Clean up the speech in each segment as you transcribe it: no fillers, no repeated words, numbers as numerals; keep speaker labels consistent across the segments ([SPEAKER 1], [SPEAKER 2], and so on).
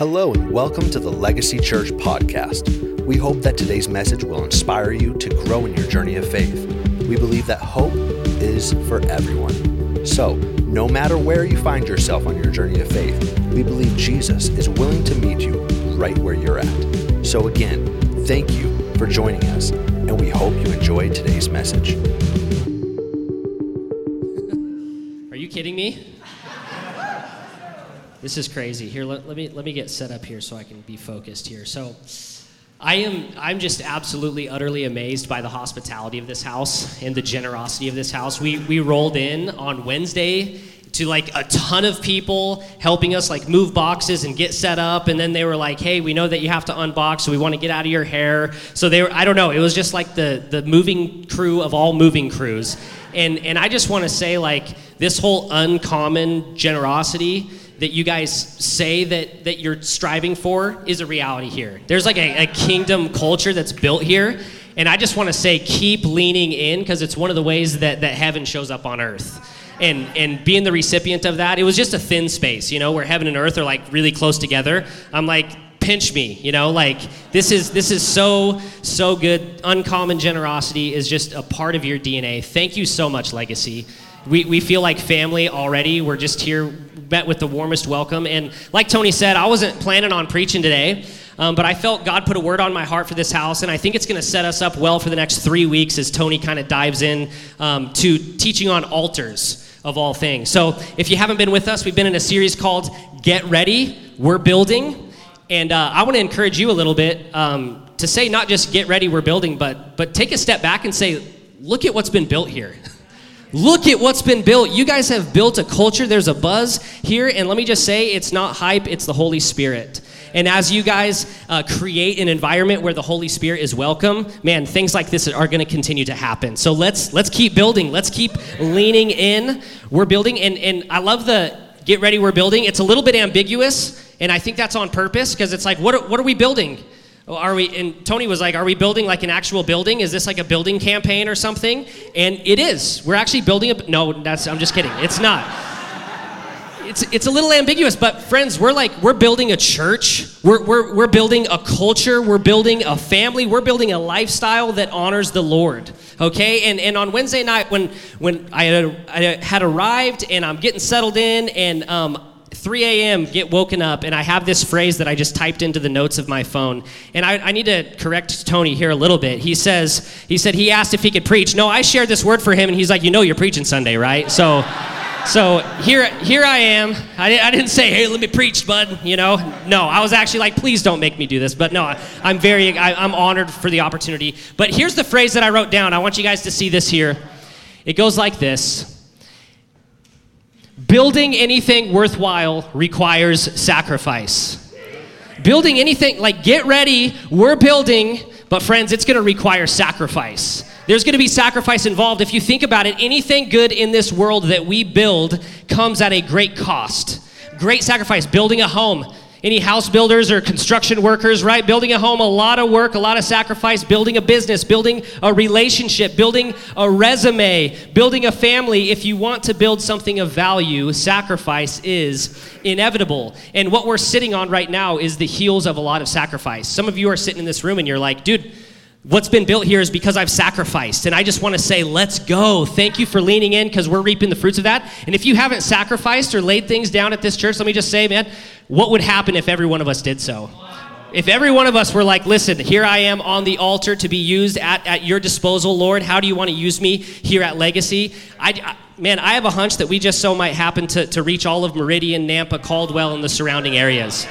[SPEAKER 1] Hello and welcome to the Legacy Church podcast. We hope that today's message will inspire you to grow in your journey of faith. We believe that hope is for everyone. So, no matter where you find yourself on your journey of faith, we believe Jesus is willing to meet you right where you're at. So again, thank you for joining us, and we hope you enjoy today's message.
[SPEAKER 2] Are you kidding me? This is crazy. Here, let me get set up here so I can be focused here. So, I'm just absolutely, utterly amazed by the hospitality of this house and the generosity of this house. We rolled in on Wednesday to like a ton of people helping us like move boxes and get set up, and then they were like, hey, we know that you have to unbox, so we want to get out of your hair. So they were, I don't know, it was just like the moving crew of all moving crews. And I just want to say, like, this whole uncommon generosity that you guys say that you're striving for is a reality here. There's like a kingdom culture that's built here, and I just want to say keep leaning in, because it's one of the ways that heaven shows up on earth. And being the recipient of that, it was just a thin space, you know, where heaven and earth are like really close together. I'm like, pinch me, you know, like this is so good. Uncommon generosity is just a part of your DNA. Thank you so much, Legacy. We feel like family already. We're just here, met with the warmest welcome. And like Tony said, I wasn't planning on preaching today, but I felt God put a word on my heart for this house, and I think it's going to set us up well for the next 3 weeks as Tony kind of dives in to teaching on altars of all things. So if you haven't been with us, we've been in a series called Get Ready, We're Building. And I want to encourage you a little bit to say not just get ready, we're building, but take a step back and say, look at what's been built here. Look at what's been built. You guys have built a culture. There's a buzz here. And let me just say, it's not hype, it's the Holy Spirit. And as you guys create an environment where the Holy Spirit is welcome, man, things like this are going to continue to happen. So let's keep building. Let's keep leaning in. We're building. And I love the get ready, we're building. It's a little bit ambiguous, and I think that's on purpose, because it's like, what are we building? Are we? And Tony was like, are we building like an actual building? Is this like a building campaign or something? And it is. We're actually building no, I'm just kidding. It's not. It's a little ambiguous, but friends, we're building a church. We're building a culture. We're building a family. We're building a lifestyle that honors the Lord. Okay? And on Wednesday night when I had arrived and I'm getting settled in, and 3 a.m. get woken up, and I have this phrase that I just typed into the notes of my phone. And I need to correct Tony here a little bit. He said he asked if he could preach. No, I shared this word for him, and he's like, you know you're preaching Sunday, right? So here I am. I didn't say, hey, let me preach, bud, you know. No, I was actually like, please don't make me do this. But no, I'm honored for the opportunity. But here's the phrase that I wrote down. I want you guys to see this here. It goes like this. Building anything worthwhile requires sacrifice. Building anything, like get ready, we're building, but friends, it's going to require sacrifice. There's going to be sacrifice involved. If you think about it, anything good in this world that we build comes at a great cost. Great sacrifice. Building a home. Any house builders or construction workers, right? Building a home, a lot of work, a lot of sacrifice. Building a business, building a relationship, building a resume, building a family. If you want to build something of value, sacrifice is inevitable. And what we're sitting on right now is the heels of a lot of sacrifice. Some of you are sitting in this room and you're like, dude, what's been built here is because I've sacrificed. And I just want to say, let's go. Thank you for leaning in, because we're reaping the fruits of that. And if you haven't sacrificed or laid things down at this church, let me just say, man, what would happen if every one of us did so? If every one of us were like, listen, here I am on the altar to be used at your disposal, Lord. How do you want to use me here at Legacy? I have a hunch that we just so might happen to reach all of Meridian, Nampa, Caldwell, and the surrounding areas.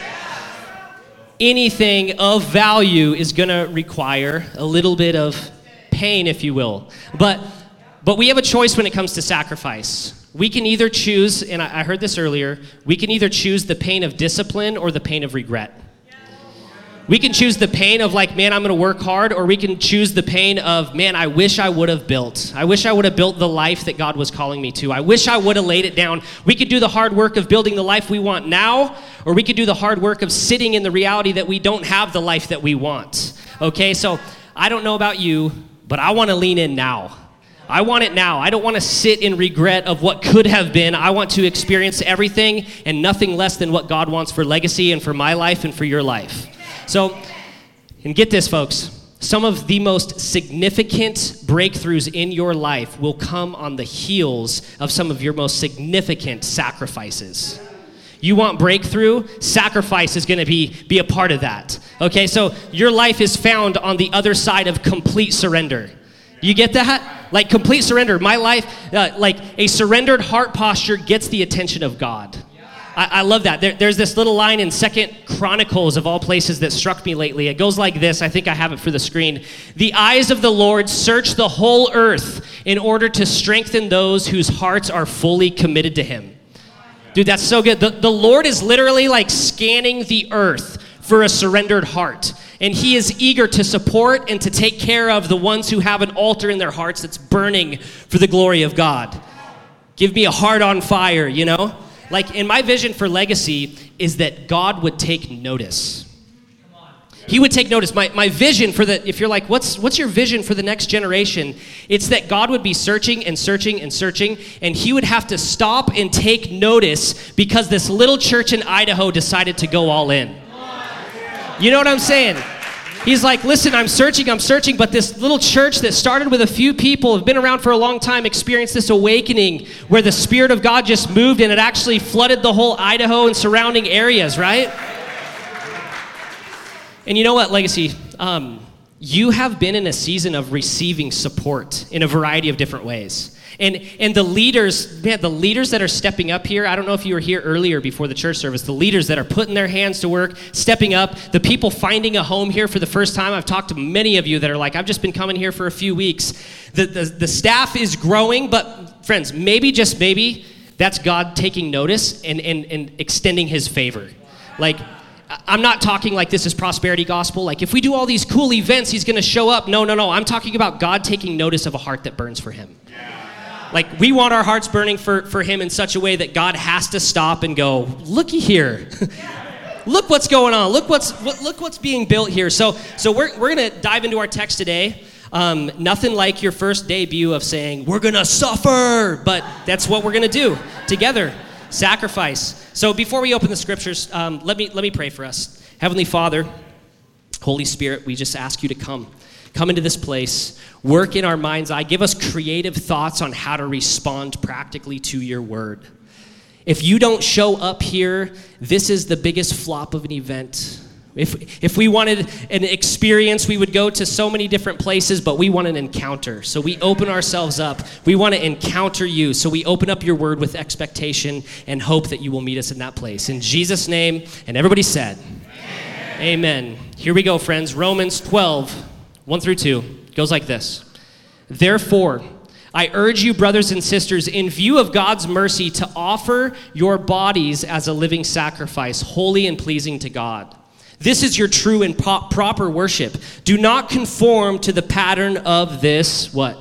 [SPEAKER 2] Anything of value is going to require a little bit of pain, if you will. But we have a choice when it comes to sacrifice. We can either choose, and I heard this earlier, we can either choose the pain of discipline or the pain of regret. We can choose the pain of like, man, I'm going to work hard, or we can choose the pain of, man, I wish I would have built. I wish I would have built the life that God was calling me to. I wish I would have laid it down. We could do the hard work of building the life we want now, or we could do the hard work of sitting in the reality that we don't have the life that we want. Okay, so I don't know about you, but I want to lean in now. I want it now. I don't want to sit in regret of what could have been. I want to experience everything and nothing less than what God wants for Legacy and for my life and for your life. So, and get this, folks. Some of the most significant breakthroughs in your life will come on the heels of some of your most significant sacrifices. You want breakthrough? Sacrifice is going to be a part of that. Okay, so your life is found on the other side of complete surrender. You get that? Like complete surrender. My life, like a surrendered heart posture gets the attention of God. I love that. There's this little line in 2 Chronicles, of all places, that struck me lately. It goes like this. I think I have it for the screen. The eyes of the Lord search the whole earth in order to strengthen those whose hearts are fully committed to him. Dude, that's so good. The Lord is literally like scanning the earth for a surrendered heart. And he is eager to support and to take care of the ones who have an altar in their hearts that's burning for the glory of God. Give me a heart on fire, you know? Like, in my vision for Legacy is that God would take notice. He would take notice. My vision for if you're like, what's your vision for the next generation? It's that God would be searching and searching and searching, and he would have to stop and take notice because this little church in Idaho decided to go all in. You know what I'm saying? He's like, listen, I'm searching, but this little church that started with a few people, have been around for a long time, experienced this awakening where the Spirit of God just moved and it actually flooded the whole Idaho and surrounding areas, right? And you know what, Legacy? You have been in a season of receiving support in a variety of different ways. And the leaders, man, the leaders that are stepping up here, I don't know if you were here earlier before the church service, the leaders that are putting their hands to work, stepping up, the people finding a home here for the first time. I've talked to many of you that are like, I've just been coming here for a few weeks. The staff is growing, but friends, maybe, just maybe, that's God taking notice and extending his favor. Like, I'm not talking like this is prosperity gospel. Like, if we do all these cool events, he's going to show up. No. I'm talking about God taking notice of a heart that burns for him. Like, we want our hearts burning for him in such a way that God has to stop and go, looky here. Look what's going on. Look what's being built here. So we're going to dive into our text today. Nothing like your first debut of saying, we're going to suffer. But that's what we're going to do together. Sacrifice. So before we open the scriptures, let me pray for us. Heavenly Father, Holy Spirit, we just ask you to come into this place, work in our mind's eye, give us creative thoughts on how to respond practically to your word. If you don't show up here, this is the biggest flop of an event. If we wanted an experience, we would go to so many different places, but we want an encounter. So we open ourselves up. We want to encounter you. So we open up your word with expectation and hope that you will meet us in that place. In Jesus' name, and everybody said, Amen. Here we go, friends. Romans 12, 1 through 2, goes like this. Therefore, I urge you, brothers and sisters, in view of God's mercy, to offer your bodies as a living sacrifice, holy and pleasing to God. This is your true and proper worship. Do not conform to the pattern of this, what?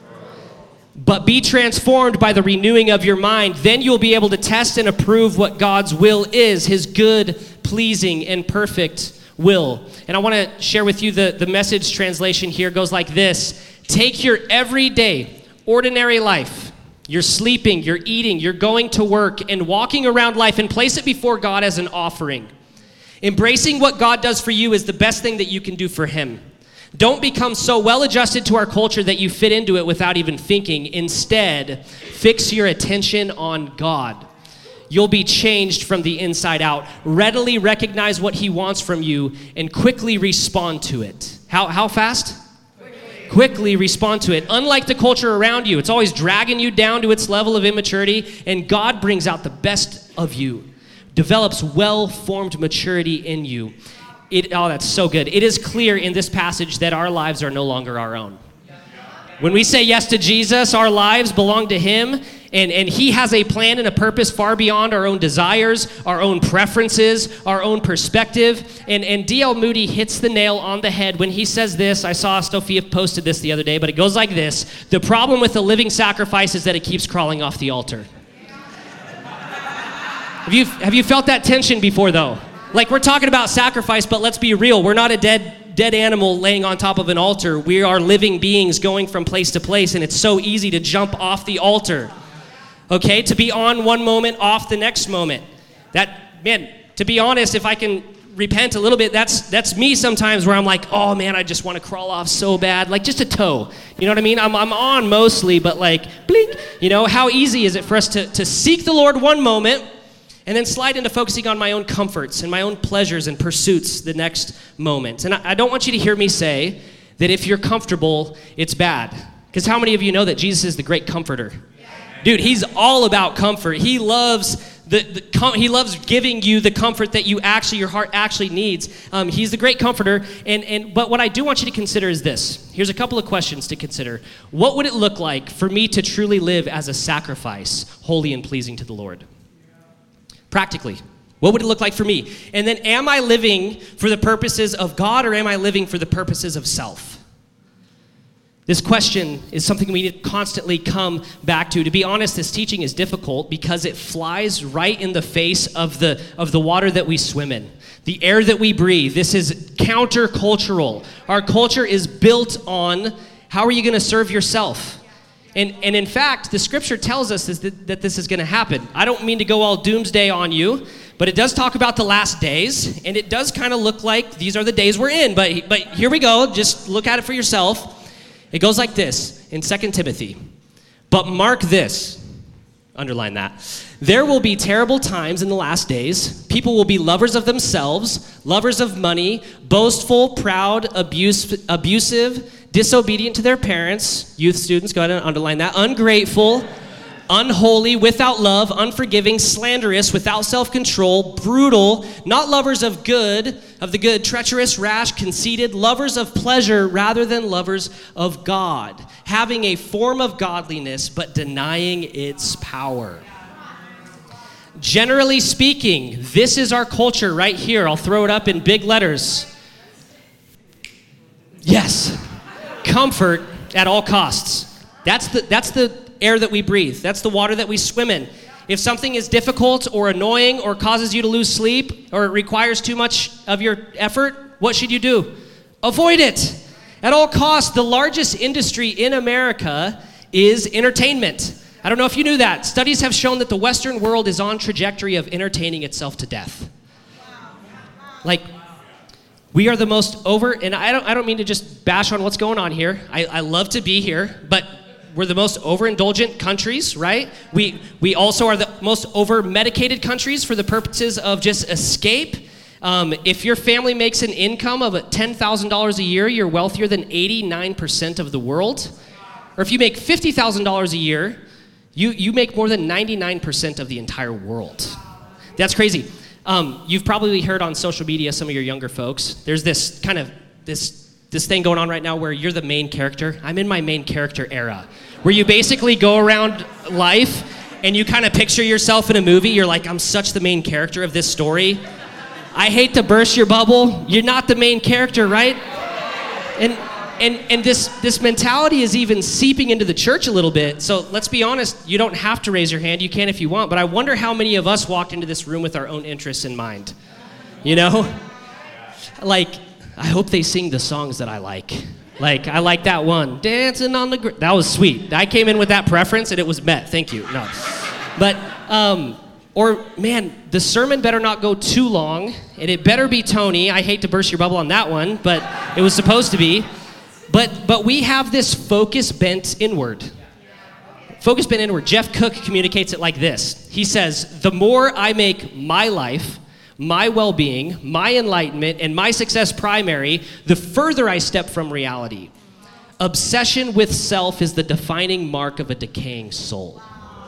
[SPEAKER 2] But be transformed by the renewing of your mind. Then you'll be able to test and approve what God's will is, his good, pleasing, and perfect will. And I want to share with you the Message translation here goes like this. Take your everyday, ordinary life. You're sleeping, you're eating, you're going to work, and walking around life, and place it before God as an offering. Embracing what God does for you is the best thing that you can do for him. Don't become so well adjusted to our culture that you fit into it without even thinking. Instead, fix your attention on God. You'll be changed from the inside out. Readily recognize what he wants from you and quickly respond to it. How fast? Quickly respond to it. Unlike the culture around you, it's always dragging you down to its level of immaturity, and God brings out the best of you. Develops well-formed maturity in you. That's so good. It is clear in this passage that our lives are no longer our own. When we say yes to Jesus, our lives belong to him, and he has a plan and a purpose far beyond our own desires, our own preferences, our own perspective. And D.L. Moody hits the nail on the head when he says this. I saw Sophia posted this the other day, but it goes like this. The problem with the living sacrifice is that it keeps crawling off the altar. Have you felt that tension before, though? Like, we're talking about sacrifice, but let's be real. We're not a dead dead animal laying on top of an altar. We are living beings going from place to place, and it's so easy to jump off the altar. Okay, to be on one moment, off the next moment. To be honest, if I can repent a little bit, that's me sometimes where I'm like, oh man, I just want to crawl off so bad, like just a toe. You know what I mean? I'm on mostly, but like, blink. You know, how easy is it for us to seek the Lord one moment and then slide into focusing on my own comforts and my own pleasures and pursuits the next moment? And I don't want you to hear me say that if you're comfortable, it's bad. Because how many of you know that Jesus is the great comforter? Dude, he's all about comfort. He loves he loves giving you the comfort that your heart actually needs. He's the great comforter. But what I do want you to consider is this. Here's a couple of questions to consider. What would it look like for me to truly live as a sacrifice, holy and pleasing to the Lord? Practically, what would it look like for me? And then, am I living for the purposes of God, or am I living for the purposes of self? This question is something we need to constantly come back to. To be honest, this teaching is difficult because it flies right in the face of the water that we swim in, the air that we breathe. This is countercultural. Our culture is built on how are you going to serve yourself? And in fact, the scripture tells us that this is going to happen. I don't mean to go all doomsday on you, but it does talk about the last days, and it does kind of look like these are the days we're in. But here we go. Just look at it for yourself. It goes like this in 2 Timothy. But mark this, underline that. There will be terrible times in the last days. People will be lovers of themselves, lovers of money, boastful, proud, abusive, disobedient to their parents. Youth students, go ahead and underline that. Ungrateful, unholy, without love, unforgiving, slanderous, without self-control, brutal, not lovers of the good, treacherous, rash, conceited, lovers of pleasure rather than lovers of God, having a form of godliness but denying its power. Generally speaking, this is our culture right here. I'll throw it up in big letters. Yes, comfort at all costs. That's the air that we breathe. That's the water that we swim in. If something is difficult or annoying or causes you to lose sleep or it requires too much of your effort, what should you do? Avoid it. At all costs, the largest industry in America is entertainment. I don't know if you knew that. Studies have shown that the Western world is on trajectory of entertaining itself to death. Like, we are the most and I don't mean to just bash on what's going on here. I love to be here, but we're the most overindulgent countries, right? We also are the most over-medicated countries for the purposes of just escape. If your family makes an income of $10,000 a year, you're wealthier than 89% of the world. Or if you make $50,000 a year, you make more than 99% of the entire world. That's crazy. You've probably heard on social media, some of your younger folks, there's this kind of this thing going on right now where you're the main character. I'm in my main character era, where you basically go around life and you kind of picture yourself in a movie. You're like, I'm such the main character of this story. I hate to burst your bubble. You're not the main character, right? And this mentality is even seeping into the church a little bit. So let's be honest, you don't have to raise your hand. You can if you want. But I wonder how many of us walked into this room with our own interests in mind. You know? Like, I hope they sing the songs that I like. Like, I like that one, Dancing on the That was sweet. I came in with that preference and it was met. Thank you. No. But, or man, the sermon better not go too long and it better be Tony. I hate to burst your bubble on that one, but it was supposed to be. But we have this focus bent inward. Focus bent inward. Jeff Cook communicates it like this. He says, the more I make my life, my well-being, my enlightenment, and my success primary, the further I step from reality. Obsession with self is the defining mark of a decaying soul.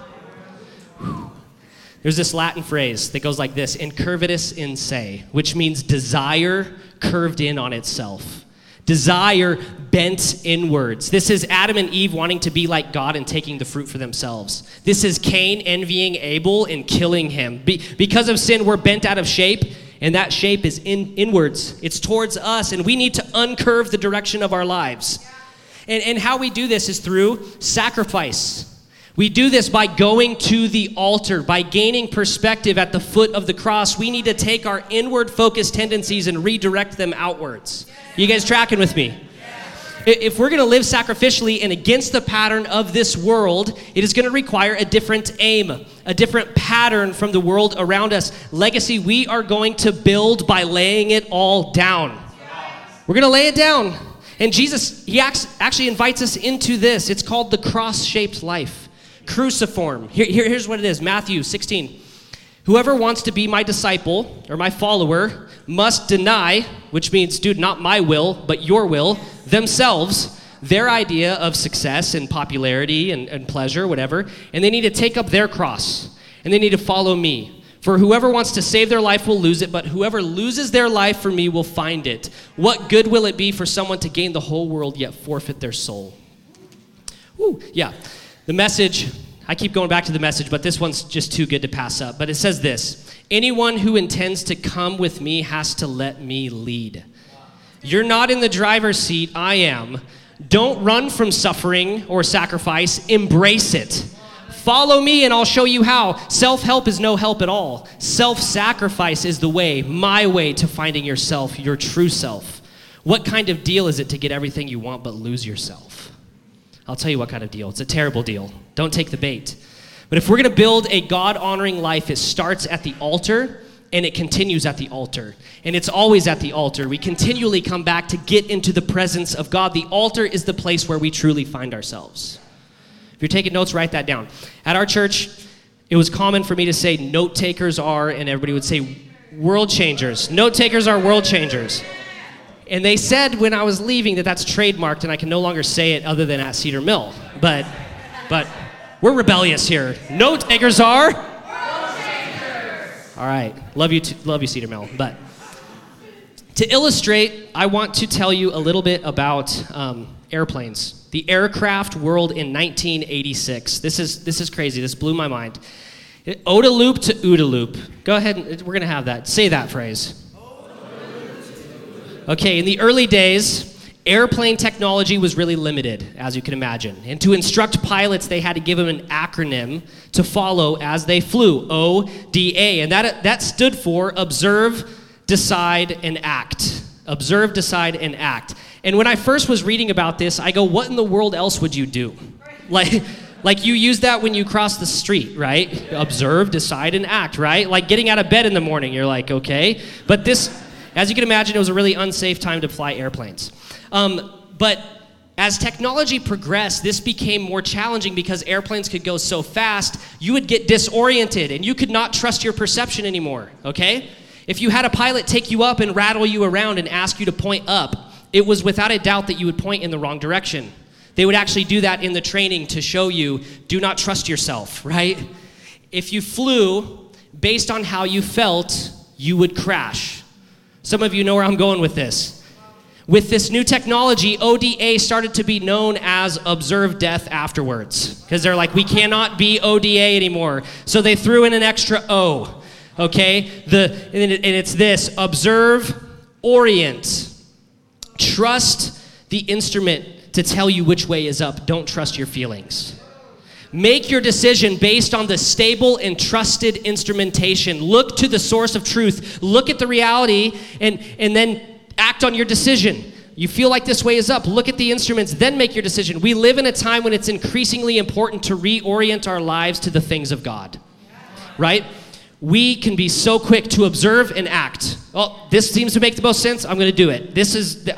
[SPEAKER 2] There's this Latin phrase that goes like this, incurvatus in se, which means desire curved in on itself. Desire bent inwards. This is Adam and Eve wanting to be like God and taking the fruit for themselves. This is Cain envying Abel and killing him. Because of sin, we're bent out of shape, and that shape is inwards. It's towards us, and we need to uncurve the direction of our lives. And how we do this is through sacrifice. We do this by going to the altar, by gaining perspective at the foot of the cross. We need to take our inward focused tendencies and redirect them outwards. You guys tracking with me? If we're going to live sacrificially and against the pattern of this world, it is going to require a different aim, a different pattern from the world around us. Legacy, we are going to build by laying it all down. We're going to lay it down. And Jesus, he actually invites us into this. It's called the cross-shaped life. Cruciform. Here's what it is. Matthew 16. Whoever wants to be my disciple or my follower must deny, which means, dude, not my will, but your will, themselves, their idea of success and popularity and pleasure, whatever, and they need to take up their cross, and they need to follow me. For whoever wants to save their life will lose it, but whoever loses their life for me will find it. What good will it be for someone to gain the whole world yet forfeit their soul? Ooh, yeah. The Message, I keep going back to the Message, but this one's just too good to pass up. But it says this: anyone who intends to come with me has to let me lead. You're not in the driver's seat, I am. Don't run from suffering or sacrifice, embrace it. Follow me and I'll show you how. Self-help is no help at all. Self-sacrifice is the way, my way to finding yourself, your true self. What kind of deal is it to get everything you want but lose yourself? I'll tell you what kind of deal. It's a terrible deal. Don't take the bait. But if we're going to build a God-honoring life, it starts at the altar and it continues at the altar. And it's always at the altar. We continually come back to get into the presence of God. The altar is the place where we truly find ourselves. If you're taking notes, write that down. At our church, it was common for me to say note takers are, and everybody would say world changers. Note takers are world changers. And they said when I was leaving that that's trademarked and I can no longer say it other than at Cedar Mill. But we're rebellious here. Note takers are? World changers. All right. Love you, Cedar Mill. But to illustrate, I want to tell you a little bit about airplanes. The aircraft world in 1986. This is crazy. This blew my mind. OODA loop to OODA loop. Go ahead. We're going to have that. Say that phrase. Okay, in the early days, airplane technology was really limited, as you can imagine. And to instruct pilots, they had to give them an acronym to follow as they flew, ODA. And that stood for Observe, Decide, and Act. Observe, Decide, and Act. And when I first was reading about this, I go, what in the world else would you do? Like you use that when you cross the street, right? Observe, decide, and act, right? Like getting out of bed in the morning, you're like, okay. But this, as you can imagine, it was a really unsafe time to fly airplanes. But as technology progressed, this became more challenging because airplanes could go so fast, you would get disoriented and you could not trust your perception anymore, okay? If you had a pilot take you up and rattle you around and ask you to point up, it was without a doubt that you would point in the wrong direction. They would actually do that in the training to show you, do not trust yourself, right? If you flew based on how you felt, you would crash. Some of you know where I'm going with this. With this new technology, ODA started to be known as observe death afterwards. Because they're like, we cannot be ODA anymore. So they threw in an extra O, okay? And it's this: observe, orient. Trust the instrument to tell you which way is up. Don't trust your feelings. Make your decision based on the stable and trusted instrumentation. Look to the source of truth. Look at the reality and then act on your decision. You feel like this way is up. Look at the instruments, then make your decision. We live in a time when it's increasingly important to reorient our lives to the things of God, right? We can be so quick to observe and act. Oh, this seems to make the most sense. I'm going to do it. This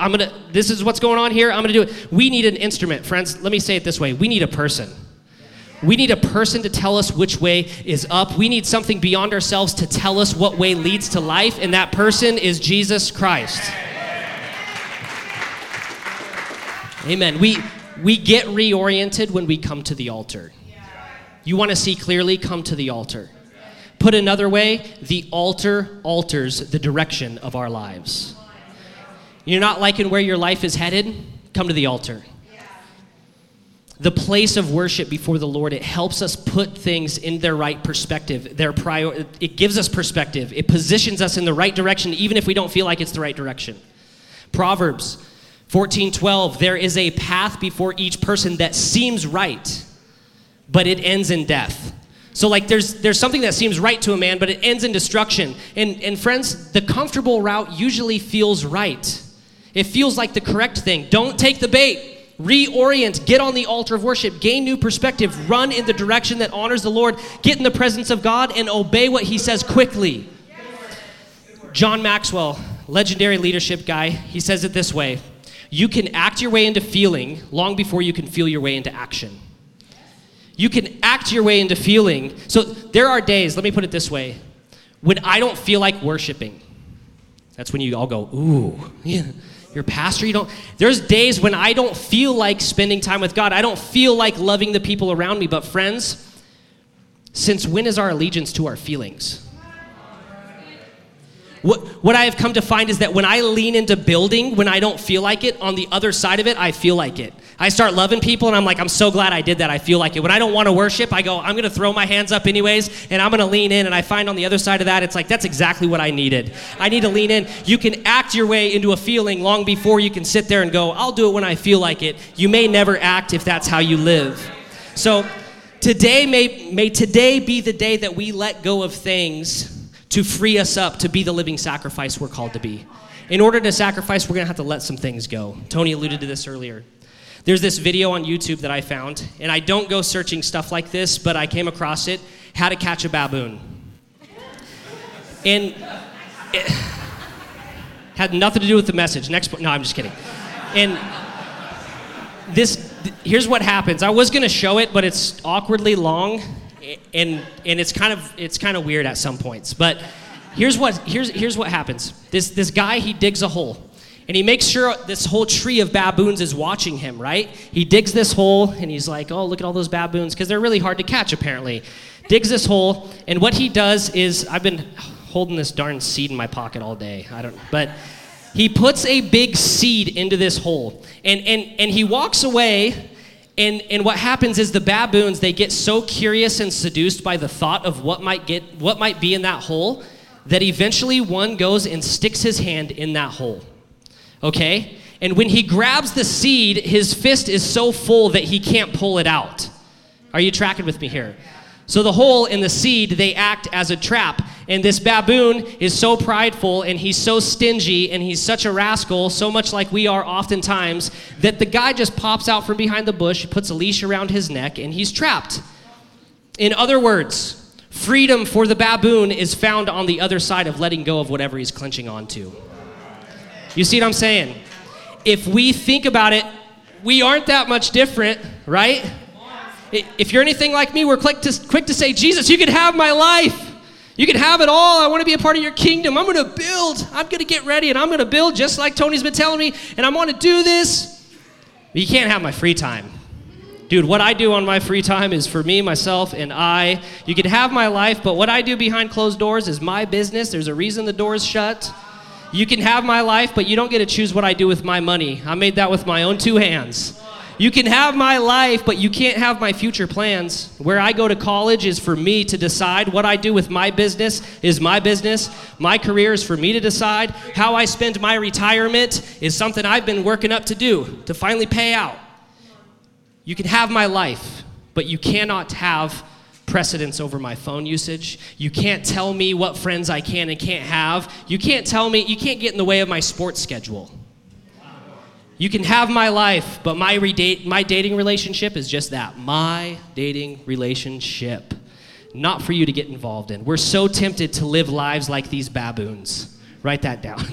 [SPEAKER 2] is what's going on here. I'm going to do it. We need an instrument, friends. Let me say it this way. We need a person. We need a person to tell us which way is up. We need something beyond ourselves to tell us what way leads to life, and that person is Jesus Christ. Amen. We get reoriented when we come to the altar. You want to see clearly? Come to the altar. Put another way, the altar alters the direction of our lives. You're not liking where your life is headed? Come to the altar. The place of worship before the Lord, it helps us put things in their right perspective. It gives us perspective. It positions us in the right direction, even if we don't feel like it's the right direction. Proverbs 14:12, there is a path before each person that seems right, but it ends in death. So like there's something that seems right to a man, but it ends in destruction. And friends, the comfortable route usually feels right. It feels like the correct thing. Don't take the bait. Reorient, get on the altar of worship, gain new perspective, run in the direction that honors the Lord, get in the presence of God, and obey what he says quickly. John Maxwell, legendary leadership guy, he says it this way: you can act your way into feeling long before you can feel your way into action. You can act your way into feeling. So there are days, let me put it this way, when I don't feel like worshiping. That's when you all go, ooh, yeah. Your pastor, there's days when I don't feel like spending time with God. I don't feel like loving the people around me. But friends, since when is our allegiance to our feelings? What I have come to find is that when I lean into building, when I don't feel like it, on the other side of it, I feel like it. I start loving people, and I'm like, I'm so glad I did that. I feel like it. When I don't want to worship, I go, I'm going to throw my hands up anyways, and I'm going to lean in, and I find on the other side of that, it's like, that's exactly what I needed. I need to lean in. You can act your way into a feeling long before you can sit there and go, I'll do it when I feel like it. You may never act if that's how you live. So today, may today be the day that we let go of things to free us up to be the living sacrifice we're called to be. In order to sacrifice, we're going to have to let some things go. Tony alluded to this earlier. There's this video on YouTube that I found, and I don't go searching stuff like this, but I came across it, How to Catch a Baboon. And it had nothing to do with the message. No, I'm just kidding. And here's what happens. I was going to show it, but it's awkwardly long, and it's kind of weird at some points. But here's what happens. This guy, he digs a hole, and he makes sure this whole tree of baboons is watching him, right? He digs this hole, and he's like, oh, look at all those baboons, because they're really hard to catch, apparently. Digs this hole, and what he does is, I've been holding this darn seed in my pocket all day. But he puts a big seed into this hole, and he walks away. And what happens is the baboons, they get so curious and seduced by the thought of what might be in that hole, that eventually one goes and sticks his hand in that hole. Okay? And when he grabs the seed, his fist is so full that he can't pull it out. Are you tracking with me here? So the hole and the seed, they act as a trap. And this baboon is so prideful, and he's so stingy, and he's such a rascal, so much like we are oftentimes, that the guy just pops out from behind the bush, puts a leash around his neck, and he's trapped. In other words, freedom for the baboon is found on the other side of letting go of whatever he's clenching onto. You see what I'm saying? If we think about it, we aren't that much different, right? If you're anything like me, we're quick to say, Jesus, you can have my life. You can have it all. I want to be a part of your kingdom. I'm going to build. I'm going to get ready, and I'm going to build just like Tony's been telling me, and I want to do this. But you can't have my free time. Dude, what I do on my free time is for me, myself, and I. You can have my life, but what I do behind closed doors is my business. There's a reason the door's shut. You can have my life, but you don't get to choose what I do with my money. I made that with my own two hands. You can have my life, but you can't have my future plans. Where I go to college is for me to decide. What I do with my business is my business. My career is for me to decide. How I spend my retirement is something I've been working up to do, to finally pay out. You can have my life, but you cannot have precedence over my phone usage. You can't tell me what friends I can and can't have. You can't get in the way of my sports schedule. You can have my life, but my dating relationship is just that, my dating relationship. Not for you to get involved in. We're so tempted to live lives like these baboons. Write that down.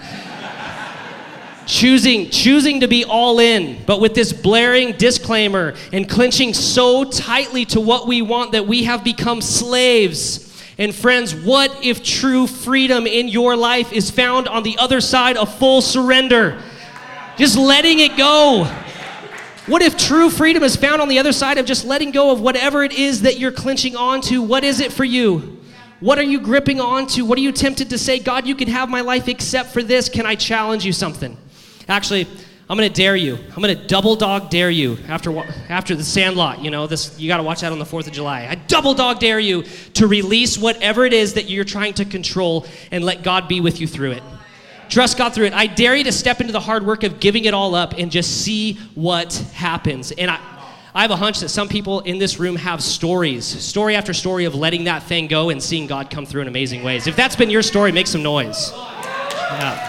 [SPEAKER 2] Choosing to be all in, but with this blaring disclaimer and clenching so tightly to what we want that we have become slaves. And friends, what if true freedom in your life is found on the other side of full surrender? Just letting it go. What if true freedom is found on the other side of just letting go of whatever it is that you're clenching onto? What is it for you? What are you gripping onto? What are you tempted to say, God, you can have my life except for this? Can I challenge you something? Actually, I'm going to dare you. I'm going to double dog dare you after the Sandlot. You know, you got to watch that on the 4th of July. I double dog dare you to release whatever it is that you're trying to control and let God be with you through it. Trust God through it. I dare you to step into the hard work of giving it all up and just see what happens. And I have a hunch that some people in this room have story after story of letting that thing go and seeing God come through in amazing ways. If that's been your story, make some noise. Yeah.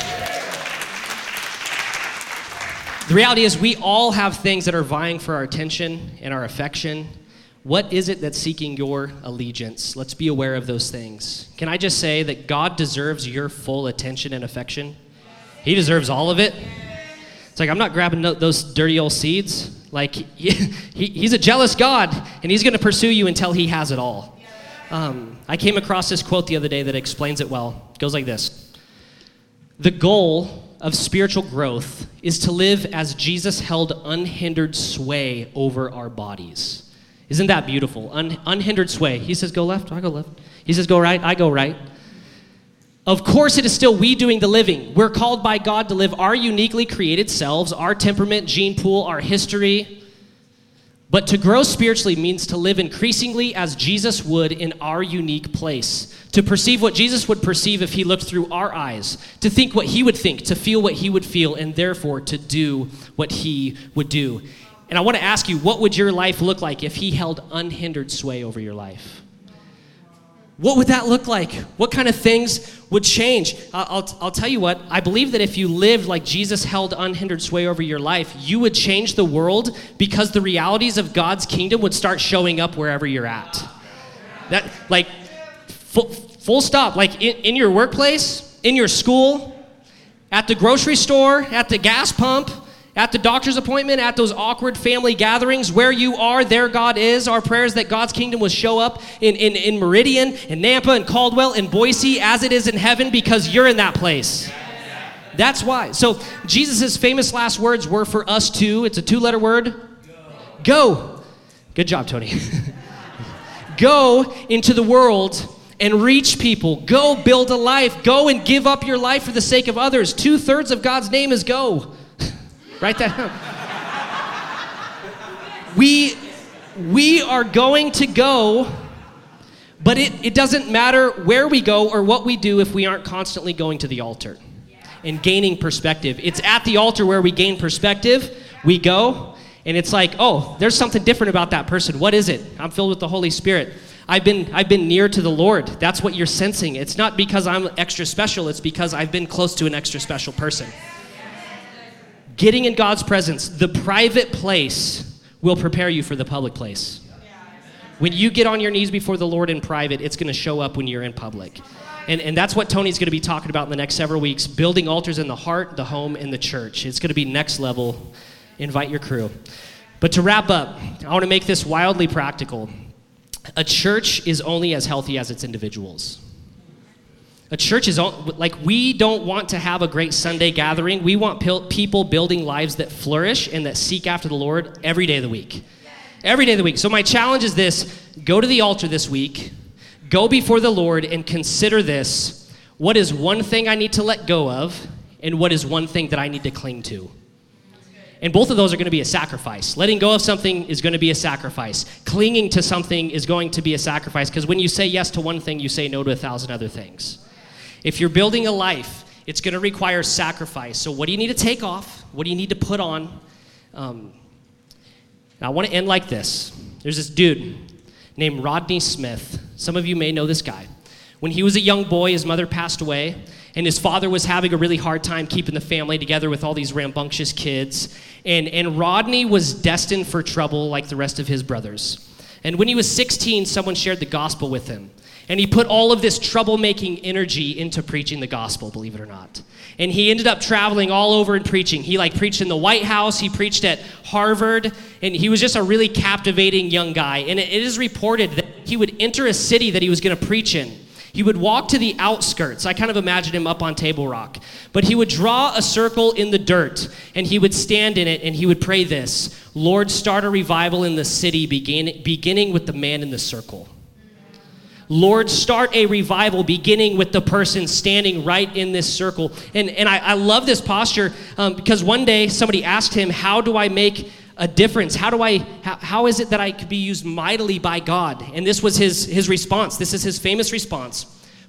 [SPEAKER 2] The reality is we all have things that are vying for our attention and our affection. What is it that's seeking your allegiance? Let's be aware of those things. Can I just say that God deserves your full attention and affection? He deserves all of it. It's like, I'm not grabbing those dirty old seeds. Like, he's a jealous God, and he's going to pursue you until he has it all. I came across this quote the other day that explains it well. It goes like this. The goal of spiritual growth is to live as Jesus held unhindered sway over our bodies. Isn't that beautiful? Unhindered sway. He says, go left, I go left. He says, go right, I go right. Of course, it is still we doing the living. We're called by God to live our uniquely created selves, our temperament, gene pool, our history. But to grow spiritually means to live increasingly as Jesus would in our unique place. To perceive what Jesus would perceive if he looked through our eyes. To think what he would think, to feel what he would feel, and therefore to do what he would do. And I want to ask you, what would your life look like if he held unhindered sway over your life? What would that look like? What kind of things would change? I'll tell you what, I believe that if you lived like Jesus held unhindered sway over your life, you would change the world because the realities of God's kingdom would start showing up wherever you're at. That, like, full stop. Like in your workplace, in your school, at the grocery store, at the gas pump, at the doctor's appointment, at those awkward family gatherings, where you are, there God is. Our prayers that God's kingdom will show up in Meridian, in Nampa, in Caldwell, in Boise, as it is in heaven, because you're in that place. That's why. So Jesus' famous last words were for us to, it's a 2-letter word, go. Good job, Tony. Go into the world and reach people. Go build a life. Go and give up your life for the sake of others. 2/3 of God's name is go. Write that down. We are going to go, but it doesn't matter where we go or what we do if we aren't constantly going to the altar and gaining perspective. It's at the altar where we gain perspective. We go, and it's like, oh, there's something different about that person. What is it? I'm filled with the Holy Spirit. I've been near to the Lord. That's what you're sensing. It's not because I'm extra special. It's because I've been close to an extra special person. Getting in God's presence, the private place will prepare you for the public place. When you get on your knees before the Lord in private, it's going to show up when you're in public. And that's what Tony's going to be talking about in the next several weeks, building altars in the heart, the home, and the church. It's going to be next level. Invite your crew. But to wrap up, I want to make this wildly practical. A church is only as healthy as its individuals. A church is, like, we don't want to have a great Sunday gathering. We want people building lives that flourish and that seek after the Lord every day of the week. Every day of the week. So my challenge is this. Go to the altar this week. Go before the Lord and consider this. What is one thing I need to let go of? And what is one thing that I need to cling to? And both of those are going to be a sacrifice. Letting go of something is going to be a sacrifice. Clinging to something is going to be a sacrifice, because when you say yes to one thing, you say no to 1,000 other things. If you're building a life, it's going to require sacrifice. So what do you need to take off? What do you need to put on? And I want to end like this. There's this dude named Rodney Smith. Some of you may know this guy. When he was a young boy, his mother passed away, and his father was having a really hard time keeping the family together with all these rambunctious kids. And Rodney was destined for trouble like the rest of his brothers. And when he was 16, someone shared the gospel with him. And he put all of this troublemaking energy into preaching the gospel, believe it or not. And he ended up traveling all over and preaching. He preached in the White House. He preached at Harvard. And he was just a really captivating young guy. And it is reported that he would enter a city that he was going to preach in. He would walk to the outskirts. I kind of imagine him up on Table Rock. But he would draw a circle in the dirt, and he would stand in it, and he would pray this: Lord, start a revival in the city, beginning with the man in the circle. Lord, start a revival beginning with the person standing right in this circle. And I love this posture because one day somebody asked him, how do I make a difference? How is it that I could be used mightily by God? And this was his response. This is his famous response.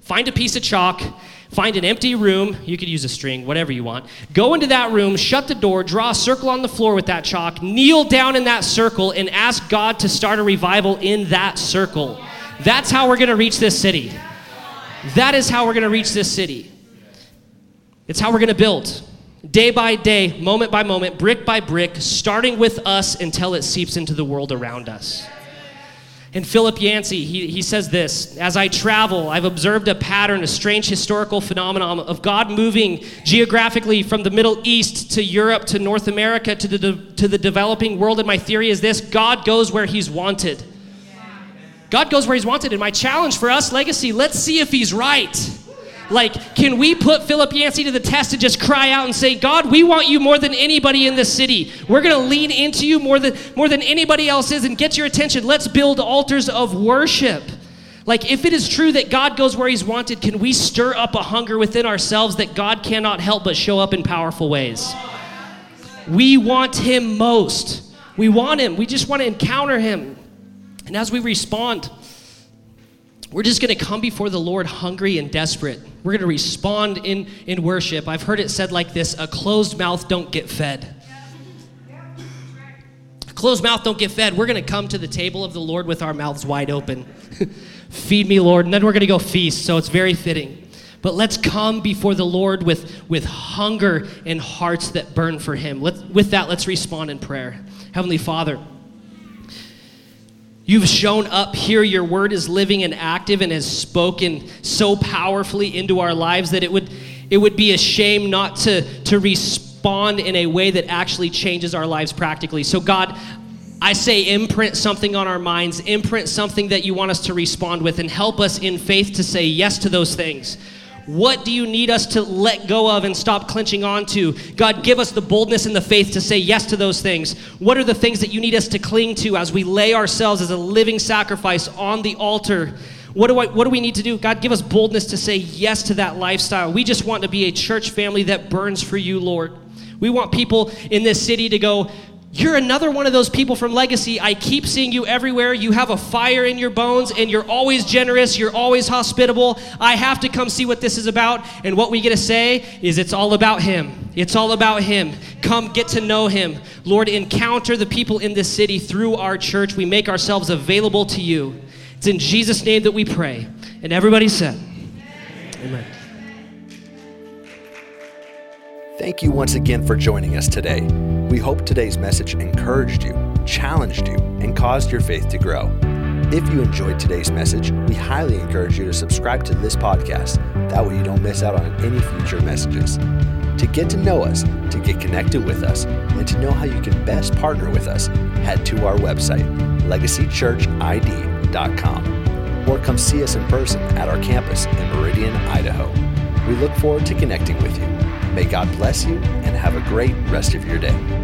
[SPEAKER 2] Find a piece of chalk, find an empty room, you could use a string, whatever you want. Go into that room, shut the door, draw a circle on the floor with that chalk, kneel down in that circle, and ask God to start a revival in that circle. That's how we're going to reach this city. That is how we're going to reach this city. It's how we're going to build. Day by day, moment by moment, brick by brick, starting with us until it seeps into the world around us. And Philip Yancey, he says this: as I travel, I've observed a pattern, a strange historical phenomenon of God moving geographically from the Middle East to Europe to North America to the developing world. And my theory is this: God goes where he's wanted. God goes where he's wanted. And my challenge for us, Legacy, let's see if he's right. Like, can we put Philip Yancey to the test and just cry out and say, God, we want you more than anybody in this city. We're going to lean into you more than anybody else is and get your attention. Let's build altars of worship. Like, if it is true that God goes where he's wanted, can we stir up a hunger within ourselves that God cannot help but show up in powerful ways? We want him most. We want him. We just want to encounter him. And as we respond, we're just going to come before the Lord hungry and desperate. We're going to respond in worship. I've heard it said like this: a closed mouth don't get fed. A closed mouth don't get fed. We're going to come to the table of the Lord with our mouths wide open. Feed me, Lord. And then we're going to go feast, so it's very fitting. But let's come before the Lord with hunger and hearts that burn for him. With that, let's respond in prayer. Heavenly Father, you've shown up here. Your word is living and active and has spoken so powerfully into our lives that it would be a shame not to respond in a way that actually changes our lives practically. So God, I say imprint something on our minds, imprint something that you want us to respond with, and help us in faith to say yes to those things. What do you need us to let go of and stop clenching on to? God, give us the boldness and the faith to say yes to those things. What are the things that you need us to cling to as we lay ourselves as a living sacrifice on the altar? What do we need to do? God, give us boldness to say yes to that lifestyle. We just want to be a church family that burns for you, Lord. We want people in this city to go, you're another one of those people from Legacy. I keep seeing you everywhere. You have a fire in your bones, and you're always generous. You're always hospitable. I have to come see what this is about. And what we get to say is it's all about him. It's all about him. Come get to know him. Lord, encounter the people in this city through our church. We make ourselves available to you. It's in Jesus' name that we pray. And everybody said, amen.
[SPEAKER 1] Thank you once again for joining us today. We hope today's message encouraged you, challenged you, and caused your faith to grow. If you enjoyed today's message, we highly encourage you to subscribe to this podcast. That way you don't miss out on any future messages. To get to know us, to get connected with us, and to know how you can best partner with us, head to our website, legacychurchid.com, or come see us in person at our campus in Meridian, Idaho. We look forward to connecting with you. May God bless you and have a great rest of your day.